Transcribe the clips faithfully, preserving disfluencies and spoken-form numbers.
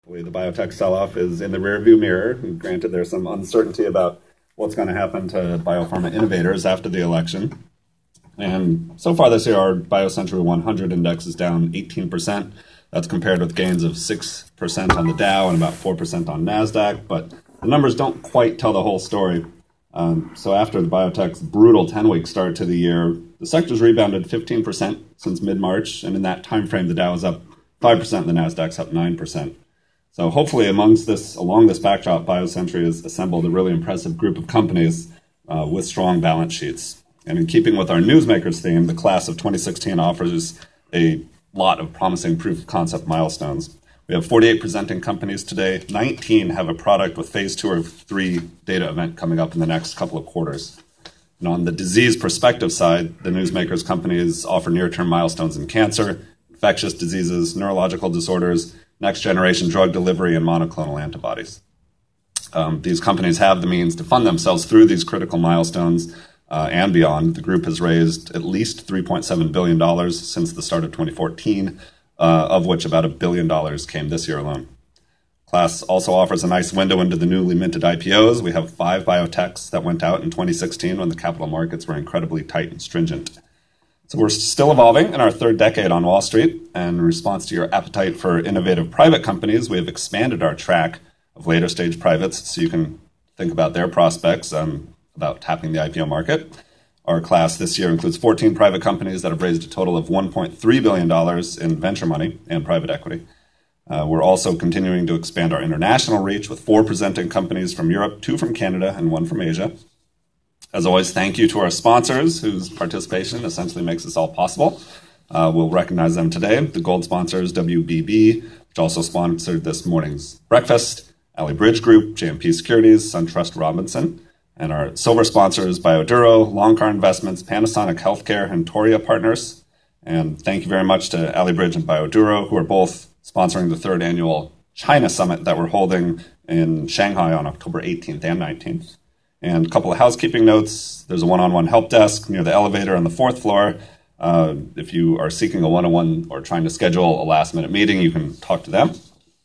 Hopefully the biotech sell-off is in the rearview mirror. Granted, there's some uncertainty about what's going to happen to biopharma innovators after the election. And so far this year, our BioCentury one hundred index is down eighteen percent. That's compared with gains of six percent on the Dow and about four percent on NASDAQ. But the numbers don't quite tell the whole story. Um, so after the biotech's brutal ten-week start to the year, the sector's rebounded fifteen percent since mid-March. And in that time frame, the Dow is up five percent and the NASDAQ's up nine percent. So hopefully amongst this, along this backdrop, BioCentury has assembled a really impressive group of companies uh, with strong balance sheets. And in keeping with our newsmakers theme, the class of twenty sixteen offers a lot of promising proof of concept milestones. We have forty-eight presenting companies today. nineteen have a product with phase two or three data event coming up in the next couple of quarters. And on the disease perspective side, the newsmakers companies offer near-term milestones in cancer, infectious diseases, neurological disorders, next-generation drug delivery, and monoclonal antibodies. Um, these companies have the means to fund themselves through these critical milestones uh, and beyond. The group has raised at least three point seven billion dollars since the start of twenty fourteen, uh, of which about a billion dollars came this year alone. Class also offers a nice window into the newly minted I P Os. We have five biotechs that went out in twenty sixteen when the capital markets were incredibly tight and stringent. So we're still evolving in our third decade on Wall Street, and in response to your appetite for innovative private companies, we have expanded our track of later stage privates so you can think about their prospects um, about tapping the I P O market. Our class this year includes fourteen private companies that have raised a total of one point three billion dollars in venture money and private equity. Uh, we're also continuing to expand our international reach with four presenting companies from Europe, two from Canada, and one from Asia. As always, thank you to our sponsors, whose participation essentially makes this all possible. Uh, we'll recognize them today. The gold sponsors, W B B, which also sponsored this morning's breakfast, Alley Bridge Group, J M P Securities, SunTrust Robinson, and our silver sponsors, Bioduro, Longcar Investments, Panasonic Healthcare, and Toria Partners. And thank you very much to Alley Bridge and Bioduro, who are both sponsoring the third annual China Summit that we're holding in Shanghai on October eighteenth and nineteenth. And a couple of housekeeping notes. There's a one-on-one help desk near the elevator on the fourth floor. Uh, if you are seeking a one-on-one or trying to schedule a last-minute meeting, you can talk to them.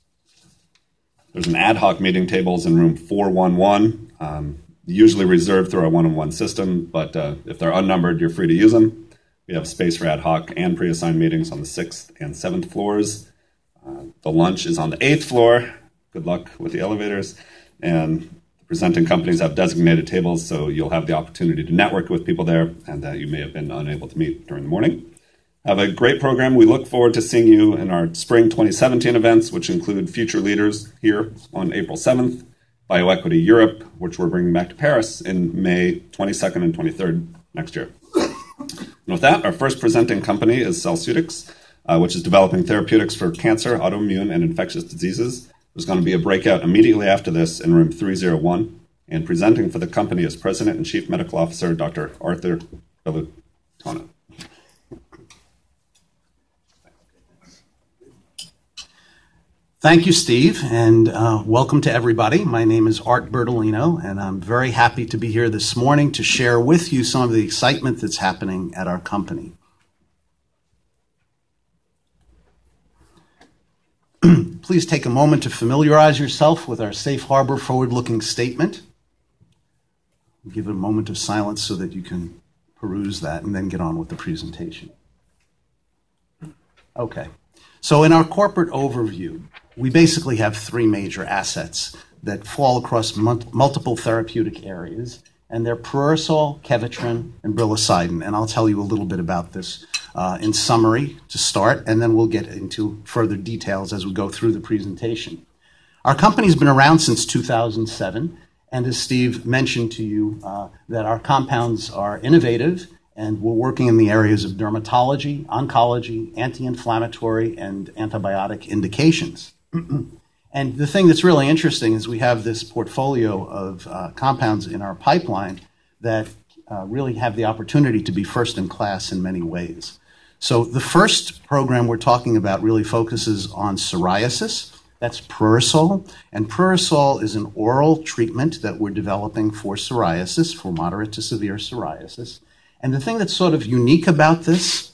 There's an ad hoc meeting tables in room four one one, um, usually reserved through our one-on-one system, but uh, if they're unnumbered, you're free to use them. We have space for ad hoc and pre-assigned meetings on the sixth and seventh floors. Uh, the lunch is on the eighth floor. Good luck with the elevators. And presenting companies have designated tables, so you'll have the opportunity to network with people there and that you may have been unable to meet during the morning. Have a great program. We look forward to seeing you in our spring twenty seventeen events, which include Future Leaders here on April seventh, BioEquity Europe, which we're bringing back to Paris in May twenty-second and twenty-third next year. And with that, our first presenting company is Celceutics, uh, which is developing therapeutics for cancer, autoimmune, and infectious diseases. There's going to be a breakout immediately after this in room three oh one, and presenting for the company is President and Chief Medical Officer Doctor Arthur Bellutano. Thank you, Steve, and uh, welcome to everybody. My name is Art Bertolino, and I'm very happy to be here this morning to share with you some of the excitement that's happening at our company. Please take a moment to familiarize yourself with our safe harbor forward-looking statement. Give it a moment of silence so that you can peruse that and then get on with the presentation. Okay. So in our corporate overview, we basically have three major assets that fall across multiple therapeutic areas, and they're Prurisol, Kevitrin, and Brilicidin. And I'll tell you a little bit about this uh, in summary to start, and then we'll get into further details as we go through the presentation. Our company's been around since two thousand seven, and as Steve mentioned to you, uh, that our compounds are innovative, and we're working in the areas of dermatology, oncology, anti-inflammatory, and antibiotic indications. And the thing that's really interesting is we have this portfolio of uh, compounds in our pipeline that uh, really have the opportunity to be first in class in many ways. So the first program we're talking about really focuses on psoriasis. That's Prurisol. And Prurisol is an oral treatment that we're developing for psoriasis, for moderate to severe psoriasis. And the thing that's sort of unique about this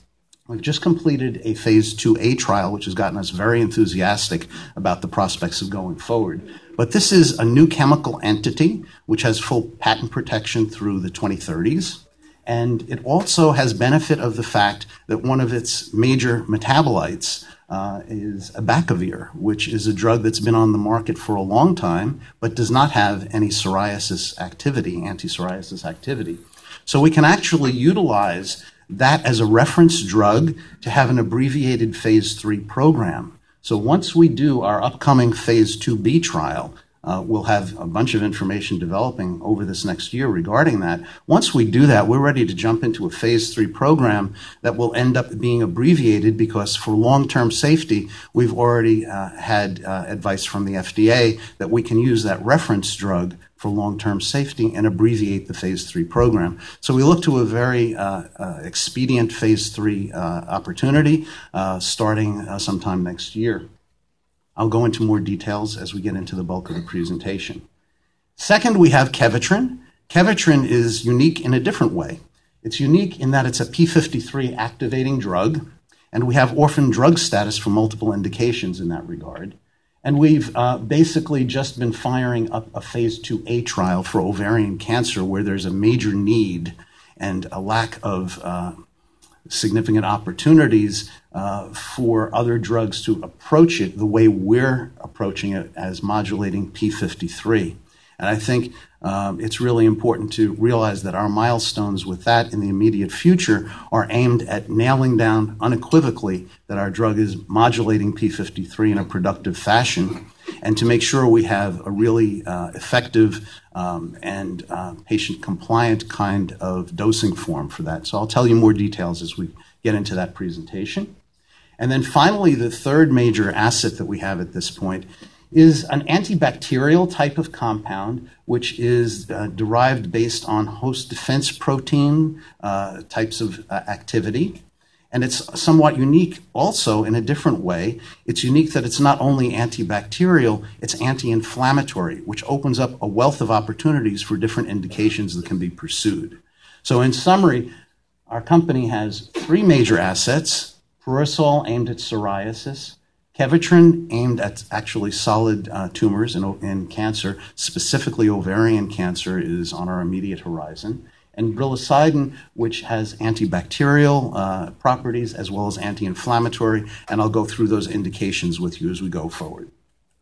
We've just completed a phase two A trial, which has gotten us very enthusiastic about the prospects of going forward. But this is a new chemical entity, which has full patent protection through the twenty thirties. And it also has benefit of the fact that one of its major metabolites uh, is abacavir, which is a drug that's been on the market for a long time, but does not have any psoriasis activity, anti-psoriasis activity. So we can actually utilize that as a reference drug to have an abbreviated phase three program. So once we do our upcoming phase two B trial, uh, we'll have a bunch of information developing over this next year regarding that. Once we do that, we're ready to jump into a phase three program that will end up being abbreviated because for long-term safety, we've already uh, had uh, advice from the F D A that we can use that reference drug for long-term safety and abbreviate the phase three program. So we look to a very uh, uh, expedient phase three uh, opportunity uh, starting uh, sometime next year. I'll go into more details as we get into the bulk of the presentation. Second, we have Kevitrin. Kevitrin is unique in a different way. It's unique in that it's a P fifty-three activating drug, and we have orphan drug status for multiple indications in that regard. And we've uh, basically just been firing up a phase two A trial for ovarian cancer where there's a major need and a lack of uh, significant opportunities uh, for other drugs to approach it the way we're approaching it as modulating P fifty-three. And I think um, it's really important to realize that our milestones with that in the immediate future are aimed at nailing down unequivocally that our drug is modulating P fifty-three in a productive fashion, and to make sure we have a really uh, effective um, and uh, patient-compliant kind of dosing form for that. So I'll tell you more details as we get into that presentation. And then finally, the third major asset that we have at this point is an antibacterial type of compound, which is uh, derived based on host defense protein uh, types of uh, activity. And it's somewhat unique also in a different way. It's unique that it's not only antibacterial, it's anti-inflammatory, which opens up a wealth of opportunities for different indications that can be pursued. So in summary, our company has three major assets: Purosol aimed at psoriasis, Kevitrin aimed at actually solid uh, tumors in, in cancer, specifically ovarian cancer is on our immediate horizon, and Brilicidin, which has antibacterial uh, properties as well as anti-inflammatory, and I'll go through those indications with you as we go forward.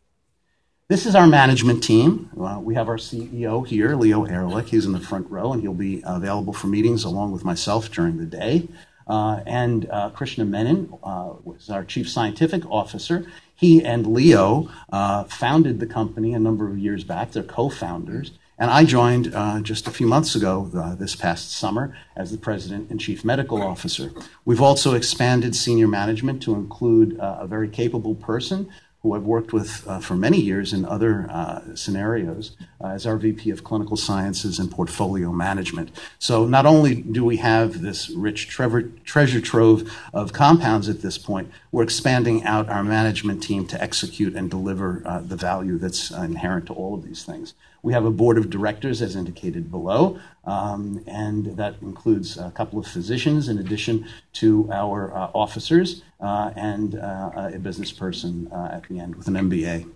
This is our management team. Uh, we have our C E O here, Leo Ehrlich. He's in the front row, and he'll be available for meetings along with myself during the day. Uh, and uh, Krishna Menon uh, was our chief scientific officer. He and Leo uh, founded the company a number of years back. They're co-founders. And I joined uh, just a few months ago, uh, this past summer, as the president and chief medical officer. We've also expanded senior management to include uh, a very capable person who I've worked with uh, for many years in other uh, scenarios uh, as our V P of Clinical Sciences and Portfolio Management. So not only do we have this rich treasure, treasure trove of compounds at this point, we're expanding out our management team to execute and deliver uh, the value that's uh, inherent to all of these things. We have a board of directors, as indicated below, um, and that includes a couple of physicians in addition to our uh, officers uh, and uh, a business person uh, at the end with an M B A.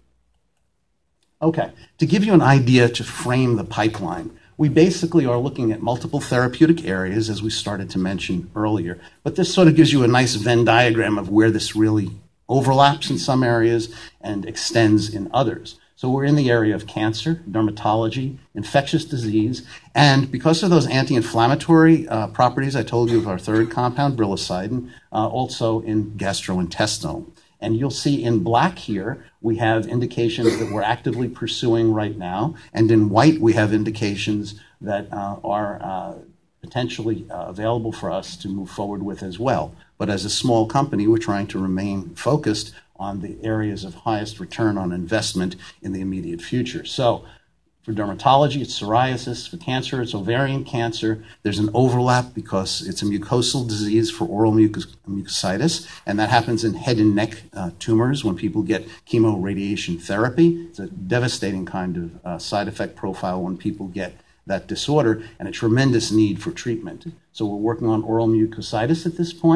Okay, to give you an idea to frame the pipeline, we basically are looking at multiple therapeutic areas, as we started to mention earlier, but this sort of gives you a nice Venn diagram of where this really overlaps in some areas and extends in others. So we're in the area of cancer, dermatology, infectious disease, and because of those anti-inflammatory uh, properties I told you of our third compound, Brilicidin, uh, also in gastrointestinal. And you'll see in black here, we have indications that we're actively pursuing right now, and in white, we have indications that uh, are uh, potentially uh, available for us to move forward with as well. But as a small company, we're trying to remain focused on the areas of highest return on investment in the immediate future. So for dermatology, it's psoriasis. For cancer, it's ovarian cancer. There's an overlap because it's a mucosal disease for oral mucus mucositis, and that happens in head and neck uh, tumors when people get chemoradiation therapy. It's a devastating kind of uh, side effect profile when people get that disorder, and a tremendous need for treatment. So we're working on oral mucositis at this point.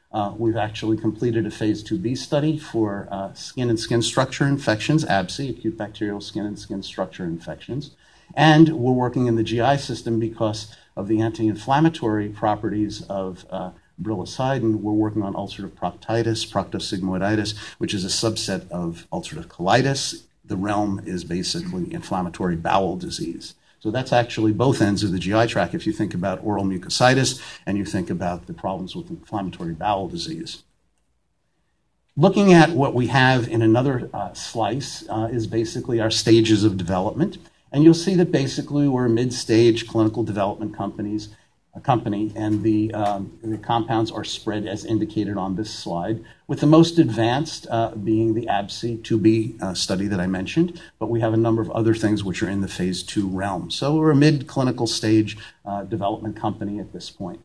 Uh, we've actually completed a phase two B study for uh, skin and skin structure infections, A B S I, acute bacterial skin and skin structure infections. And we're working in the G I system because of the anti-inflammatory properties of uh, brilicitin. We're working on ulcerative proctitis, proctosigmoiditis, which is a subset of ulcerative colitis. The realm is basically inflammatory bowel disease. So that's actually both ends of the G I tract if you think about oral mucositis and you think about the problems with inflammatory bowel disease. Looking at what we have in another uh, slice uh, is basically our stages of development. And you'll see that basically we're a mid-stage clinical development companies, a company, and the, um, the compounds are spread as indicated on this slide, with the most advanced uh, being the A B S I two B uh, study that I mentioned, but we have a number of other things which are in the phase two realm. So we're a mid-clinical stage uh, development company at this point.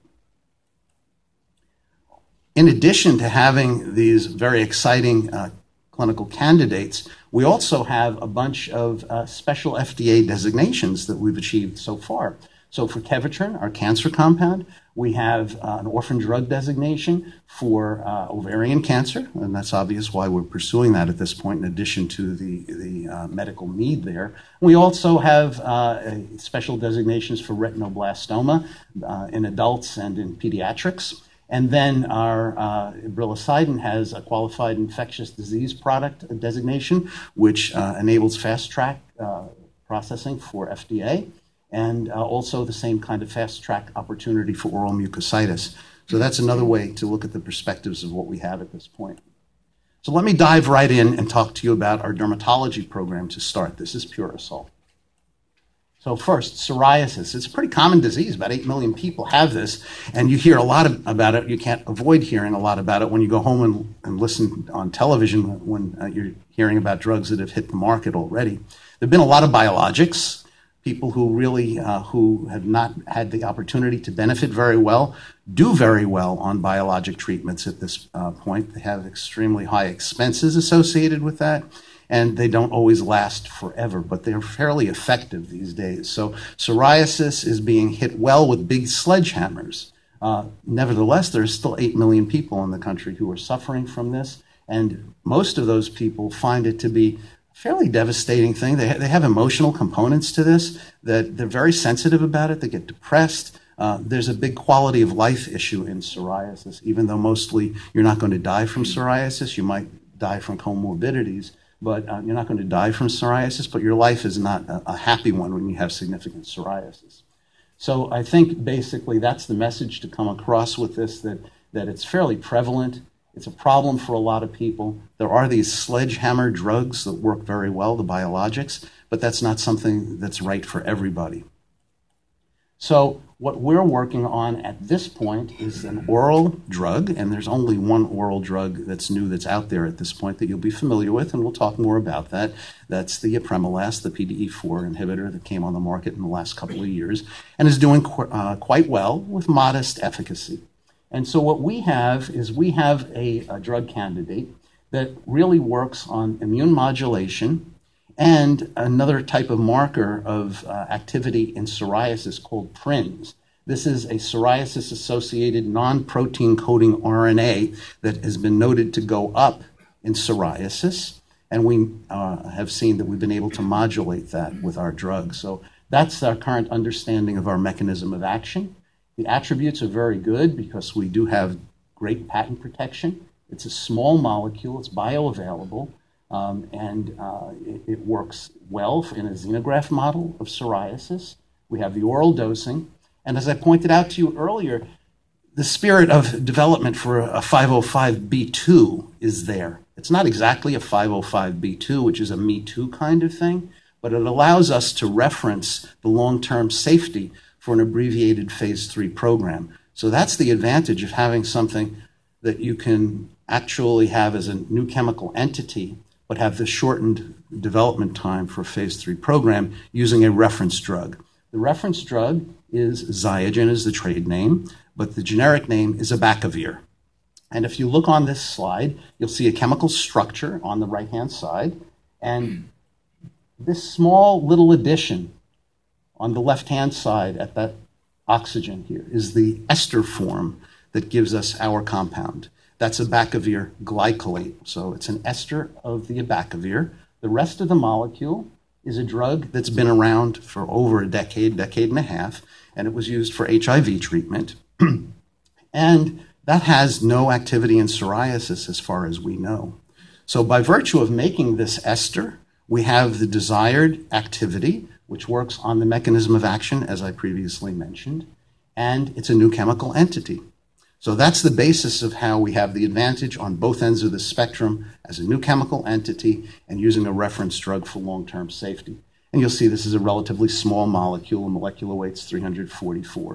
In addition to having these very exciting uh, clinical candidates, we also have a bunch of uh, special F D A designations that we've achieved so far. So for Kevitrin, our cancer compound, we have uh, an orphan drug designation for uh, ovarian cancer, and that's obvious why we're pursuing that at this point, in addition to the, the uh, medical need there. We also have uh, a special designations for retinoblastoma uh, in adults and in pediatrics. And then our uh, brilicitin has a qualified infectious disease product designation, which uh, enables fast-track uh, processing for F D A, and uh, also the same kind of fast-track opportunity for oral mucositis. So that's another way to look at the perspectives of what we have at this point. So let me dive right in and talk to you about our dermatology program to start. This is Purasol. So first, psoriasis. It's a pretty common disease. About eight million people have this, and you hear a lot of, about it. You can't avoid hearing a lot about it when you go home and, and listen on television when uh, you're hearing about drugs that have hit the market already. There have been a lot of biologics, people who really, uh, who have not had the opportunity to benefit very well, do very well on biologic treatments at this uh, point. They have extremely high expenses associated with that, and they don't always last forever, but they're fairly effective these days. So psoriasis is being hit well with big sledgehammers. Uh, nevertheless, there's still eight million people in the country who are suffering from this, and most of those people find it to be a fairly devastating thing. They, ha- they have emotional components to this, that they're very sensitive about it. They get depressed. Uh, there's a big quality of life issue in psoriasis, even though mostly you're not going to die from psoriasis. You might die from comorbidities. But uh, you're not going to die from psoriasis, but your life is not a, a happy one when you have significant psoriasis. So I think basically that's the message to come across with this, that, that it's fairly prevalent. It's a problem for a lot of people. There are these sledgehammer drugs that work very well, the biologics, but that's not something that's right for everybody. So what we're working on at this point is an oral drug, and there's only one oral drug that's new that's out there at this point that you'll be familiar with, and we'll talk more about that. That's the apremilast, the P D E four inhibitor that came on the market in the last couple of years and is doing qu- uh, quite well with modest efficacy. And so what we have is we have a, a drug candidate that really works on immune modulation and another type of marker of uh, activity in psoriasis called P R I Ns. This is a psoriasis-associated non-protein coding R N A that has been noted to go up in psoriasis, and we uh, have seen that we've been able to modulate that with our drug. So that's our current understanding of our mechanism of action. The attributes are very good because we do have great patent protection. It's a small molecule, it's bioavailable. Um, and uh, it, it works well in a xenograft model of psoriasis. We have the oral dosing. And as I pointed out to you earlier, the spirit of development for a five oh five B two is there. It's not exactly a five oh five B two, which is a Me Too kind of thing, but it allows us to reference the long-term safety for an abbreviated phase three program. So that's the advantage of having something that you can actually have as a new chemical entity, but have the shortened development time for a phase three program using a reference drug. The reference drug is Xiagen, is the trade name, but the generic name is abacavir. And if you look on this slide, you'll see a chemical structure on the right-hand side, and this small little addition on the left-hand side at that oxygen here is the ester form that gives us our compound. That's abacavir glycolate. So it's an ester of the abacavir. The rest of the molecule is a drug that's been around for over a decade, decade and a half, and it was used for H I V treatment. And that has no activity in psoriasis as far as we know. So by virtue of making this ester, we have the desired activity, which works on the mechanism of action, as I previously mentioned, and it's a new chemical entity. So that's the basis of how we have the advantage on both ends of the spectrum as a new chemical entity and using a reference drug for long-term safety. And you'll see this is a relatively small molecule, molecular weight's three hundred forty-four.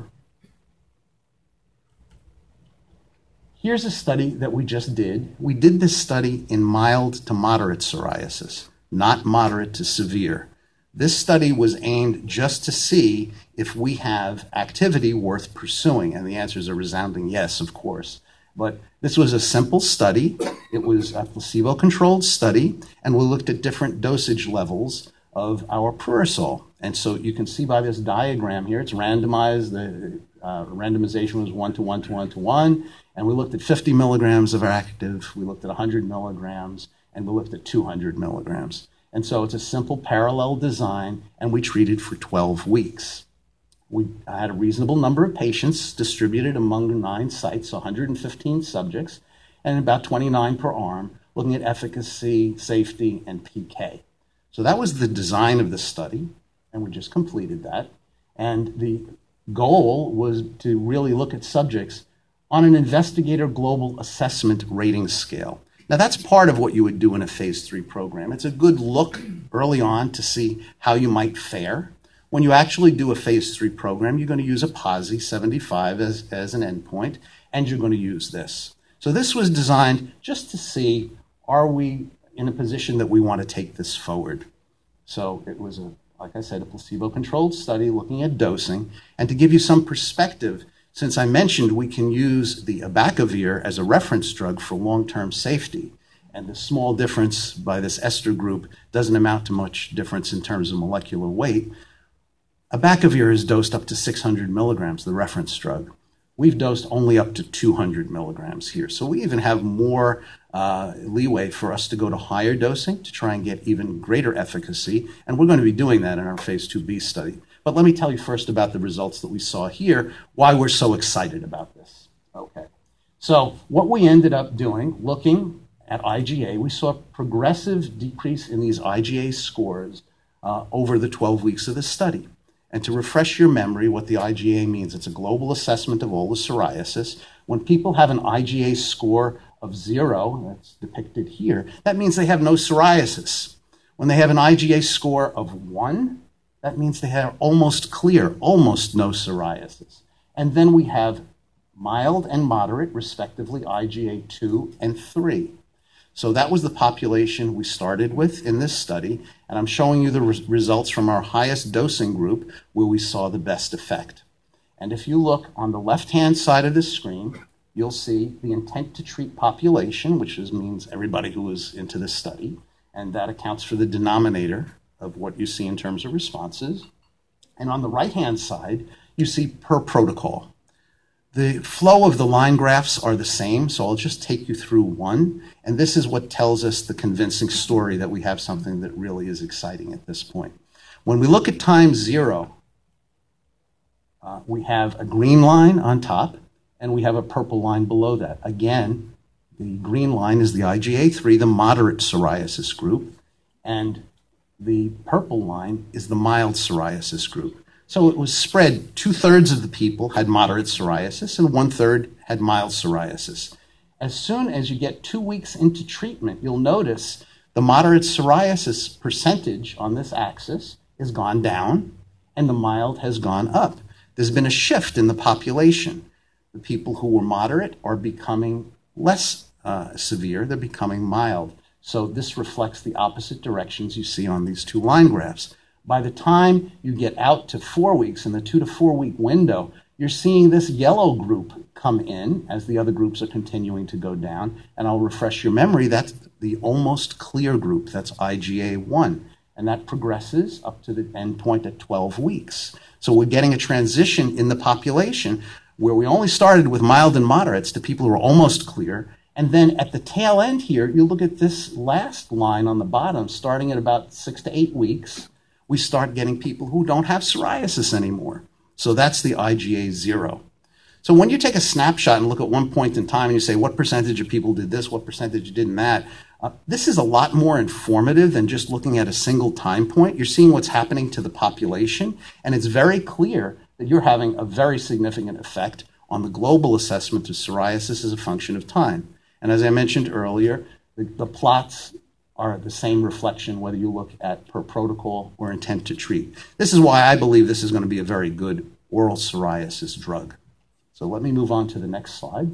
Here's a study that we just did. We did this study in mild to moderate psoriasis, not moderate to severe. This study was aimed just to see if we have activity worth pursuing, and the answer is a resounding yes, of course. But this was a simple study. It was a placebo-controlled study, and we looked at different dosage levels of our Purosol. And so you can see by this diagram here, it's randomized. The uh, randomization was one to one to one to one, and we looked at fifty milligrams of active, we looked at one hundred milligrams, and we looked at two hundred milligrams. And so it's a simple parallel design, and we treated for twelve weeks. We had a reasonable number of patients distributed among nine sites, so one hundred fifteen subjects, and about twenty-nine per arm, looking at efficacy, safety, and P K. So that was the design of the study, and we just completed that. And the goal was to really look at subjects on an investigator global assessment rating scale. Now, that's part of what you would do in a phase three program. It's a good look early on to see how you might fare. When you actually do a phase three program, you're going to use a P A S I seventy-five as, as an endpoint, and you're going to use this. So this was designed just to see, are we in a position that we want to take this forward? So it was, a, like I said, a placebo-controlled study looking at dosing. And to give you some perspective, since I mentioned we can use the abacavir as a reference drug for long-term safety, and the small difference by this ester group doesn't amount to much difference in terms of molecular weight, abacavir is dosed up to six hundred milligrams, the reference drug. We've dosed only up to two hundred milligrams here. So we even have more uh, leeway for us to go to higher dosing to try and get even greater efficacy, and we're going to be doing that in our phase two B study. But let me tell you first about the results that we saw here, why we're so excited about this. Okay. So what we ended up doing, looking at I G A, we saw a progressive decrease in these I G A scores uh, over the twelve weeks of the study. And to refresh your memory, what the I G A means, it's a global assessment of all the psoriasis. When people have an I G A score of zero, that's depicted here, that means they have no psoriasis. When they have an I G A score of one, that means they have almost clear, almost no psoriasis. And then we have mild and moderate, respectively, I G A two and three. So that was the population we started with in this study, and I'm showing you the re- results from our highest dosing group where we saw the best effect. And if you look on the left-hand side of the screen, you'll see the intent to treat population, which is, means everybody who was into this study, and that accounts for the denominator of what you see in terms of responses. And on the right-hand side, you see per protocol. The flow of the line graphs are the same, so I'll just take you through one. And this is what tells us the convincing story that we have something that really is exciting at this point. When we look at time zero, uh, we have a green line on top, and we have a purple line below that. Again, the green line is the I G A three, the moderate psoriasis group, and the purple line is the mild psoriasis group. So it was spread. Two-thirds of the people had moderate psoriasis and one-third had mild psoriasis. As soon as you get two weeks into treatment, you'll notice the moderate psoriasis percentage on this axis has gone down and the mild has gone up. There's been a shift in the population. The people who were moderate are becoming less uh, severe. They're becoming mild. So this reflects the opposite directions you see on these two line graphs. By the time you get out to four weeks, in the two to four week window, you're seeing this yellow group come in as the other groups are continuing to go down. And I'll refresh your memory, that's the almost clear group, that's I G A one. And that progresses up to the end point at twelve weeks. So we're getting a transition in the population where we only started with mild and moderates to people who are almost clear. And then at the tail end here, you look at this last line on the bottom, starting at about six to eight weeks, we start getting people who don't have psoriasis anymore. So that's the I G A zero. So when you take a snapshot and look at one point in time and you say, what percentage of people did this, what percentage did that, uh, this is a lot more informative than just looking at a single time point. You're seeing what's happening to the population, and it's very clear that you're having a very significant effect on the global assessment of psoriasis as a function of time. And as I mentioned earlier, the, the plots are the same reflection whether you look at per protocol or intent to treat. This is why I believe this is going to be a very good oral psoriasis drug. So let me move on to the next slide.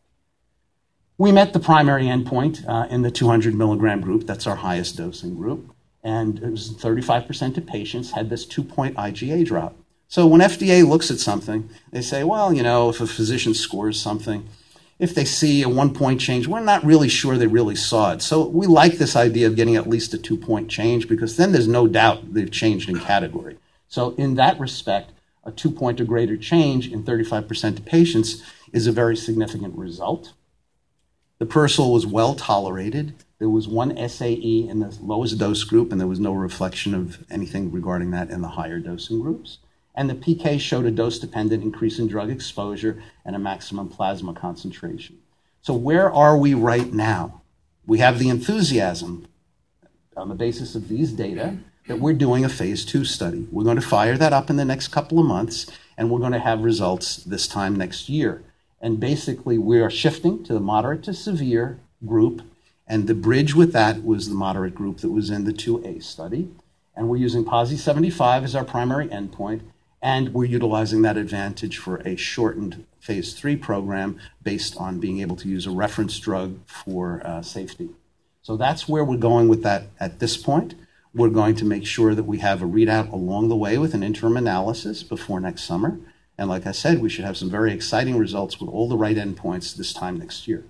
We met the primary endpoint uh, in the two hundred milligram group. That's our highest dosing group. And it was thirty-five percent of patients had this two-point I G A drop. So when F D A looks at something, they say, well, you know, if a physician scores something, if they see a one-point change, we're not really sure they really saw it. So we like this idea of getting at least a two-point change, because then there's no doubt they've changed in category. So in that respect, a two-point or greater change in thirty-five percent of patients is a very significant result. The Persil was well tolerated. There was one S A E in the lowest dose group, and there was no reflection of anything regarding that in the higher dosing groups. And the P K showed a dose-dependent increase in drug exposure and a maximum plasma concentration. So where are we right now? We have the enthusiasm on the basis of these data that we're doing a phase two study. We're going to fire that up in the next couple of months, and we're going to have results this time next year. And basically, we are shifting to the moderate to severe group, and the bridge with that was the moderate group that was in the two A study. And we're using PASI seventy-five as our primary endpoint, and we're utilizing that advantage for a shortened phase three program based on being able to use a reference drug for uh, safety. So that's where we're going with that at this point. We're going to make sure that we have a readout along the way with an interim analysis before next summer. And like I said, we should have some very exciting results with all the right endpoints this time next year.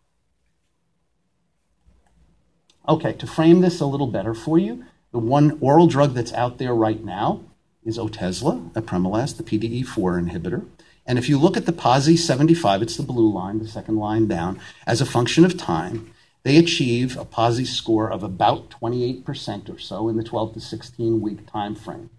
Okay, to frame this a little better for you, the one oral drug that's out there right now is Otezla, apremilast, the P D E four inhibitor. And if you look at the PASI seventy-five, it's the blue line, the second line down, as a function of time, they achieve a PASI score of about twenty-eight percent or so in the twelve to sixteen week time frame.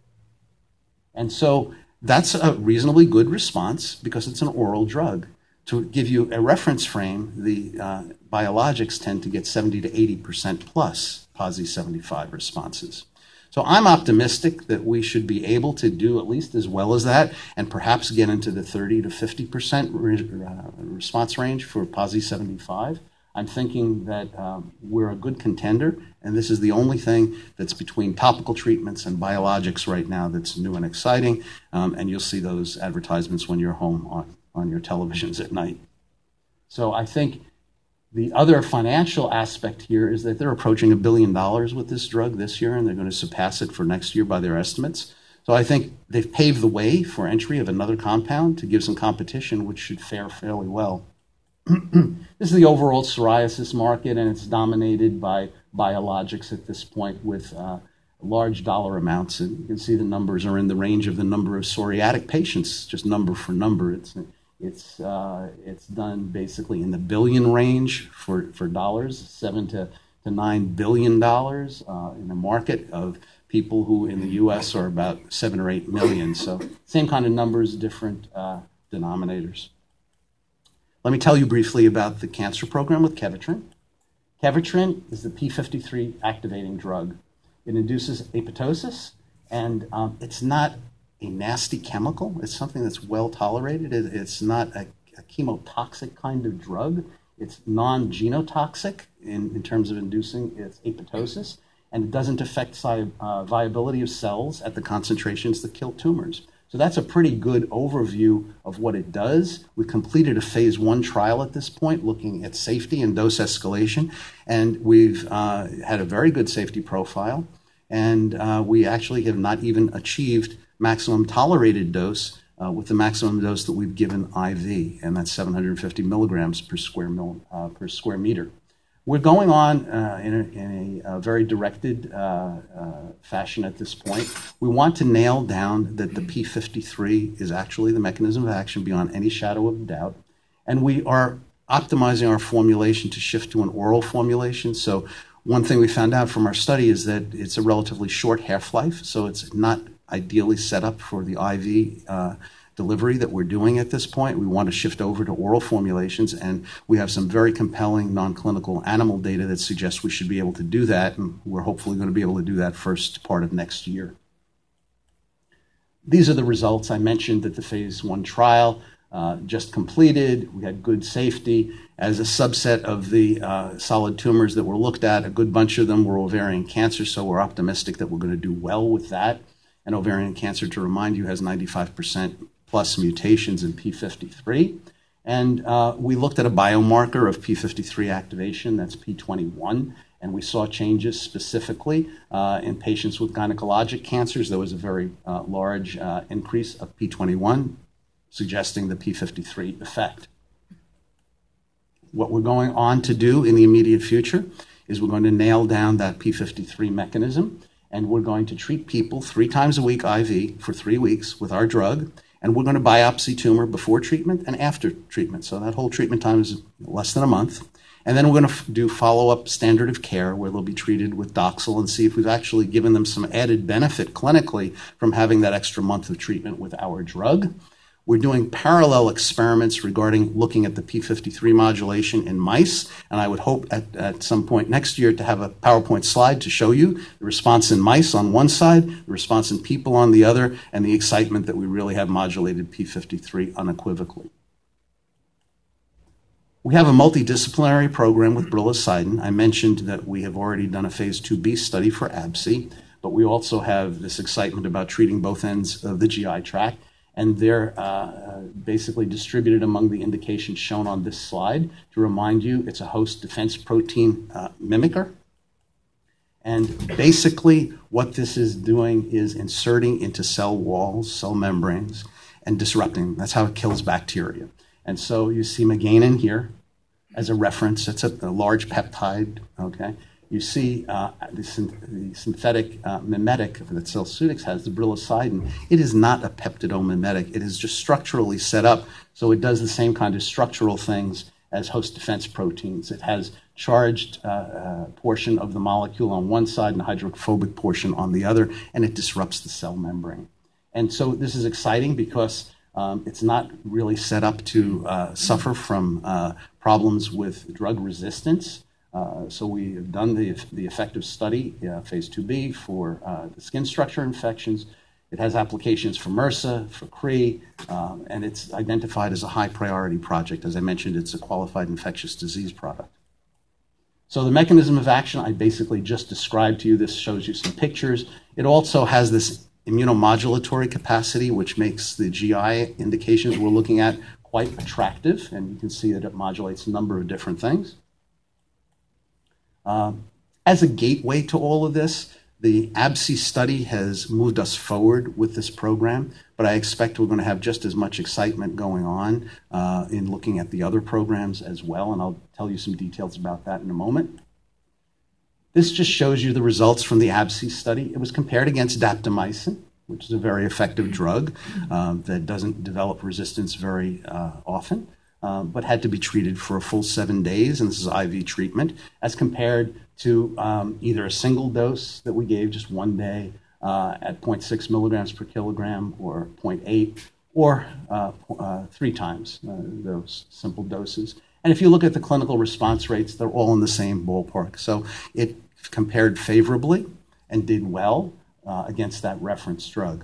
And so that's a reasonably good response because it's an oral drug. To give you a reference frame, the uh, biologics tend to get seventy to eighty percent plus PASI seventy-five responses. So I'm optimistic that we should be able to do at least as well as that and perhaps get into the thirty to fifty percent re uh, response range for PASI seventy-five. I'm thinking that um, we're a good contender, and this is the only thing that's between topical treatments and biologics right now that's new and exciting, um, and you'll see those advertisements when you're home on, on your televisions at night. So I think the other financial aspect here is that they're approaching a billion dollars with this drug this year, and they're going to surpass it for next year by their estimates. So I think they've paved the way for entry of another compound to give some competition, which should fare fairly well. This is the overall psoriasis market, and it's dominated by biologics at this point with uh, large dollar amounts. And you can see the numbers are in the range of the number of psoriatic patients, just number for number. It's, it's, uh, it's done basically in the billion range for, for dollars, seven to, to nine billion dollars uh, in a market of people who in the U S are about seven or eight million. So same kind of numbers, different uh, denominators. Let me tell you briefly about the cancer program with Kevitrin. Kevitrin is the P fifty-three activating drug. It induces apoptosis, and um, it's not a nasty chemical. It's something that's well tolerated. It, it's not a, a chemotoxic kind of drug. It's non-genotoxic in, in terms of inducing its apoptosis, and it doesn't affect uh, viability of cells at the concentrations that kill tumors. So that's a pretty good overview of what it does. We completed a phase one trial at this point looking at safety and dose escalation, and we've uh, had a very good safety profile, and uh, we actually have not even achieved maximum tolerated dose uh, with the maximum dose that we've given I V, and that's seven hundred fifty milligrams per square, mil, uh, per square meter. We're going on uh, in, a, in a, a very directed uh, uh, fashion at this point. We want to nail down that the P fifty-three is actually the mechanism of action beyond any shadow of doubt. And we are optimizing our formulation to shift to an oral formulation. So one thing we found out from our study is that it's a relatively short half-life, so it's not ideally set up for the I V uh, delivery that we're doing at this point. We want to shift over to oral formulations, and we have some very compelling non-clinical animal data that suggests we should be able to do that, and we're hopefully going to be able to do that first part of next year. These are the results. I mentioned that the phase one trial uh, just completed. We had good safety. As a subset of the uh, solid tumors that were looked at, a good bunch of them were ovarian cancer, so we're optimistic that we're going to do well with that. And ovarian cancer, to remind you, has ninety-five percent plus mutations in P fifty-three. And uh, we looked at a biomarker of P fifty-three activation, that's P twenty-one, and we saw changes specifically uh, in patients with gynecologic cancers. There was a very uh, large uh, increase of P twenty-one, suggesting the P fifty-three effect. What we're going on to do in the immediate future is we're going to nail down that P fifty-three mechanism, and we're going to treat people three times a week I V for three weeks with our drug. And we're going to biopsy tumor before treatment and after treatment. So that whole treatment time is less than a month. And then we're going to do follow-up standard of care where they'll be treated with Doxil and see if we've actually given them some added benefit clinically from having that extra month of treatment with our drug. We're doing parallel experiments regarding looking at the P fifty-three modulation in mice, and I would hope at, at some point next year to have a PowerPoint slide to show you the response in mice on one side, the response in people on the other, and the excitement that we really have modulated P fifty-three unequivocally. We have a multidisciplinary program with Brilasidin. I mentioned that we have already done a phase two B study for A B S I, but we also have this excitement about treating both ends of the G I tract. And they're uh, basically distributed among the indications shown on this slide. To remind you, it's a host defense protein uh, mimicker. And basically what this is doing is inserting into cell walls, cell membranes, and disrupting. That's how it kills bacteria. And so you see meganin here as a reference. It's a, a large peptide, okay? You see uh, the, the synthetic uh, mimetic that Celsuitix has, the Brilasidin. It is not a peptidomimetic. It is just structurally set up so it does the same kind of structural things as host defense proteins. It has charged uh, uh, portion of the molecule on one side and hydrophobic portion on the other, and it disrupts the cell membrane. And so this is exciting because um, it's not really set up to uh, suffer from uh, problems with drug resistance. Uh, so we have done the, the effective study, uh, phase two B, for uh, the skin structure infections. It has applications for MRSA, for C R E, um, and it's identified as a high priority project. As I mentioned, it's a qualified infectious disease product. So the mechanism of action I basically just described to you. This shows you some pictures. It also has this immunomodulatory capacity, which makes the G I indications we're looking at quite attractive, and you can see that it modulates a number of different things. Uh, as a gateway to all of this, the A B S I study has moved us forward with this program, but I expect we're going to have just as much excitement going on uh, in looking at the other programs as well, and I'll tell you some details about that in a moment. This just shows you the results from the A B S I study. It was compared against daptomycin, which is a very effective drug uh, that doesn't develop resistance very uh, often. Uh, but had to be treated for a full seven days, and this is I V treatment, as compared to um, either a single dose that we gave just one day uh, at zero point six milligrams per kilogram or zero point eight, or uh, uh, three times uh, those simple doses. And if you look at the clinical response rates, they're all in the same ballpark. So it compared favorably and did well uh, against that reference drug.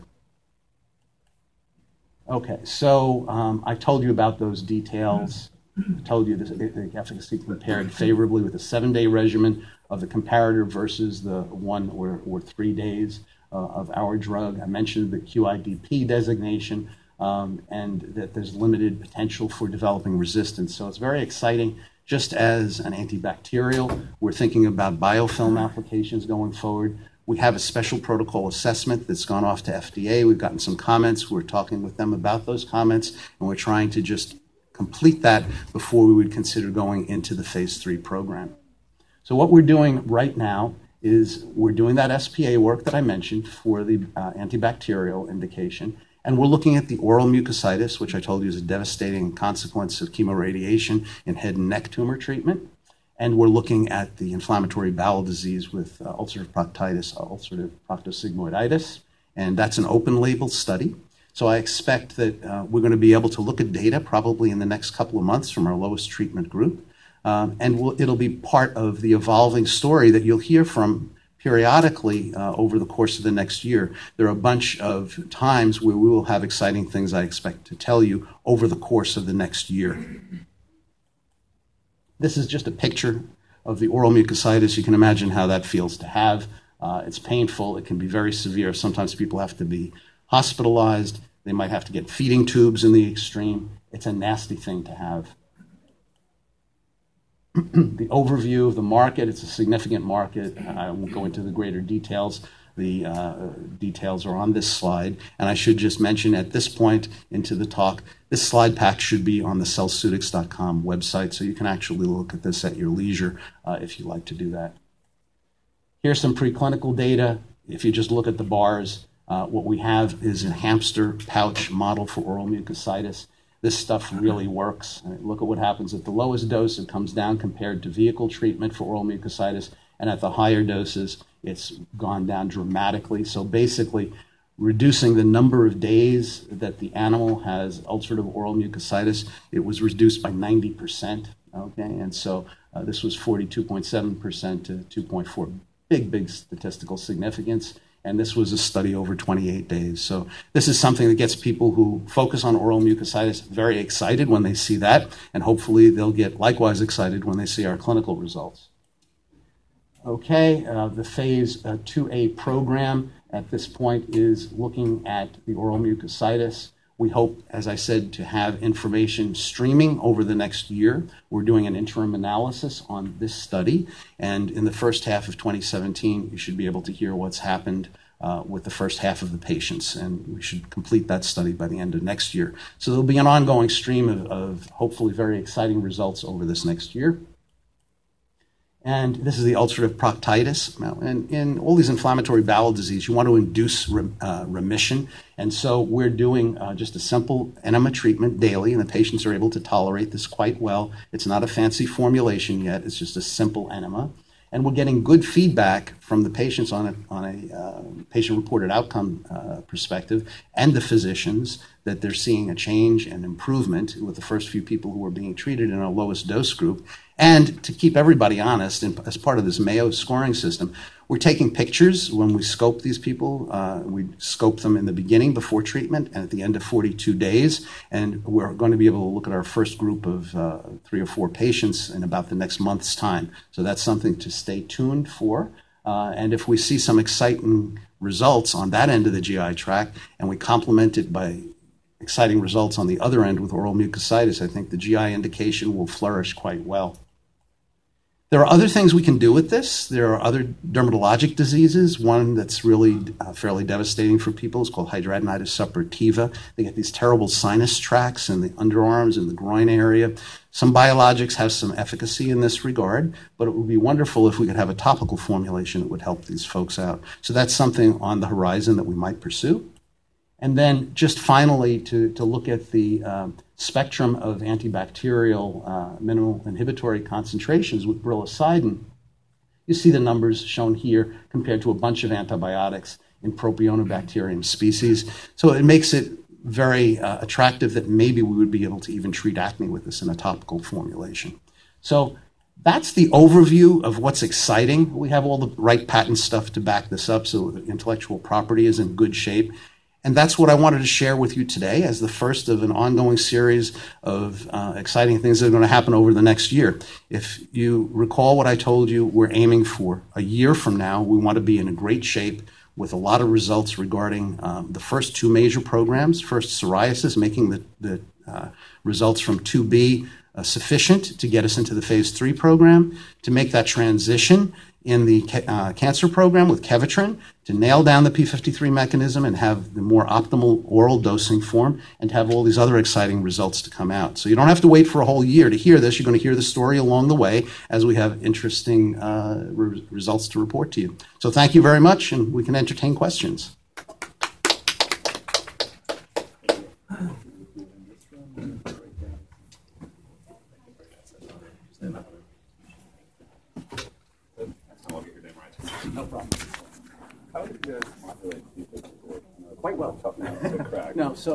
Okay, so um, I told you about those details. I told you this, the efficacy compared favorably with a seven-day regimen of the comparator versus the one or, or three days uh, of our drug. I mentioned the Q I D P designation um, and that there's limited potential for developing resistance. So it's very exciting. Just as an antibacterial, we're thinking about biofilm applications going forward. We have a special protocol assessment that's gone off to F D A. We've gotten some comments. We're talking with them about those comments, and we're trying to just complete that before we would consider going into the phase three program. So what we're doing right now is we're doing that S P A work that I mentioned for the uh, antibacterial indication, and we're looking at the oral mucositis, which I told you is a devastating consequence of chemoradiation in head and neck tumor treatment. And we're looking at the inflammatory bowel disease with uh, ulcerative proctitis, uh, ulcerative proctosigmoiditis, and that's an open label study. So I expect that uh, we're going to be able to look at data probably in the next couple of months from our lowest treatment group. Um, and we'll, it'll be part of the evolving story that you'll hear from periodically uh, over the course of the next year. There are a bunch of times where we will have exciting things I expect to tell you over the course of the next year. This is just a picture of the oral mucositis. You can imagine how that feels to have. Uh, it's painful. It can be very severe. Sometimes people have to be hospitalized. They might have to get feeding tubes in the extreme. It's a nasty thing to have. The overview of the market, it's a significant market. I won't go into the greater details. The uh, details are on this slide. And I should just mention at this point into the talk, this slide pack should be on the Cellceutics dot com website, so you can actually look at this at your leisure uh, if you'd like to do that. Here's some preclinical data. If you just look at the bars, uh, what we have is a hamster pouch model for oral mucositis. This stuff really works. Look at what happens at the lowest dose. It comes down compared to vehicle treatment for oral mucositis. And at the higher doses, it's gone down dramatically. So basically, reducing the number of days that the animal has ulcerative oral mucositis, it was reduced by ninety percent. Okay, and so uh, this was forty-two point seven percent to two point four. Big, big statistical significance. And this was a study over twenty-eight days. So this is something that gets people who focus on oral mucositis very excited when they see that, and hopefully they'll get likewise excited when they see our clinical results. Okay, uh, the phase uh, two A program at this point is looking at the oral mucositis. We hope, as I said, to have information streaming over the next year. We're doing an interim analysis on this study, and in the first half of twenty seventeen, you should be able to hear what's happened uh, with the first half of the patients, and we should complete that study by the end of next year. So there'll be an ongoing stream of, of hopefully very exciting results over this next year. And this is the ulcerative proctitis. Now, in, in all these inflammatory bowel disease, you want to induce re, uh, remission. And so we're doing uh, just a simple enema treatment daily, and the patients are able to tolerate this quite well. It's not a fancy formulation yet. It's just a simple enema. And we're getting good feedback from the patients on a, on a uh, patient-reported outcome uh, perspective and the physicians that they're seeing a change and improvement with the first few people who were being treated in our lowest dose group. And to keep everybody honest, and as part of this Mayo scoring system, we're taking pictures when we scope these people. Uh, we scope them in the beginning before treatment and at the end of forty-two days. And we're going to be able to look at our first group of uh, three or four patients in about the next month's time. So that's something to stay tuned for. Uh, and if we see some exciting results on that end of the G I tract, and we complement it by exciting results on the other end with oral mucositis, I think the G I indication will flourish quite well. There are other things we can do with this. There are other dermatologic diseases. One that's really uh, fairly devastating for people is called hidradenitis suppurativa. They get these terrible sinus tracts in the underarms and the groin area. Some biologics have some efficacy in this regard, but it would be wonderful if we could have a topical formulation that would help these folks out. So that's something on the horizon that we might pursue. And then just finally to, to look at the uh, spectrum of antibacterial uh, minimal inhibitory concentrations with brilocitin. You see the numbers shown here compared to a bunch of antibiotics in Propionibacterium species. So it makes it very uh, attractive that maybe we would be able to even treat acne with this in a topical formulation. So that's the overview of what's exciting. We have all the right patent stuff to back this up, so the intellectual property is in good shape. And that's what I wanted to share with you today as the first of an ongoing series of uh, exciting things that are going to happen over the next year. If you recall what I told you, we're aiming for a year from now. We want to be in a great shape with a lot of results regarding um, the first two major programs. First, psoriasis, making the, the uh, results from two B uh, sufficient to get us into the phase three program. To make that transition in the ca- uh, cancer program with Kevitrin to nail down the P fifty-three mechanism and have the more optimal oral dosing form and have all these other exciting results to come out. So you don't have to wait for a whole year to hear this. You're going to hear the story along the way as we have interesting uh, re- results to report to you. So thank you very much, and we can entertain questions. No problem. How did you guys populate people? Quite well. No, so